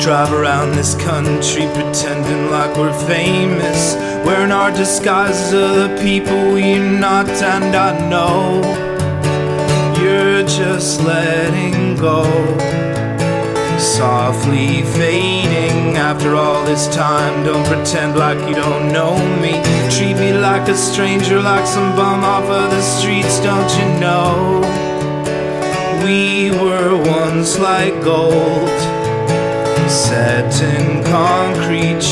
Drive around this country pretending like we're famous, wearing our disguises of the people we're not. And I know you're just letting go, softly fading after all this time. Don't pretend like you don't know me. Treat me like a stranger, like some bum off of the streets. Don't you know we were once like gold, set in concrete.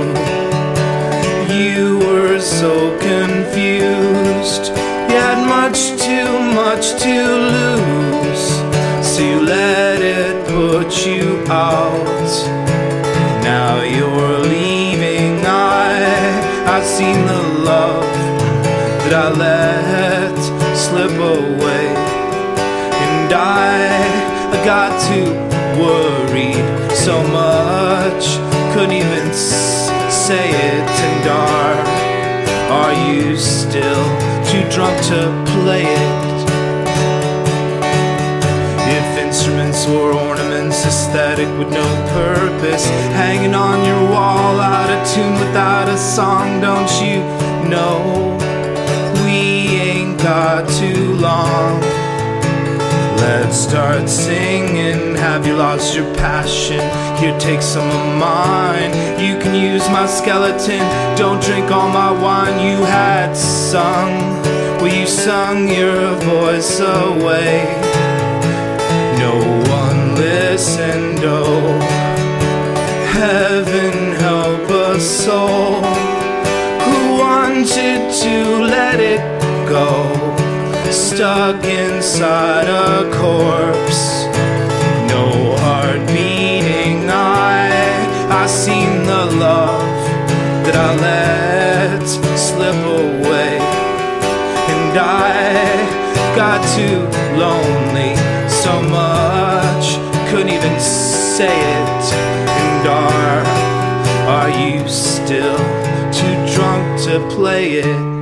You were so confused, you had much to lose, so you let it put you out. Now you're leaving. I've seen the love that I let slip away, and I got too worried so much, couldn't even say it. And are you still too drunk to play it? If instruments were ornaments, aesthetic with no purpose, hanging on your wall, out of tune without a song. Don't you know we ain't got too long? Let's start singing. Have you lost your passion? Here, take some of mine. You can use my skeleton, don't drink all my wine. You had sung, well, you sung your voice away. No one listened. Oh, heaven help a soul who wanted to let it go, stuck inside a corpse, no heart beating. I seen the love that I let slip away, and I got too lonely so much, couldn't even say it. And are you still too drunk to play it?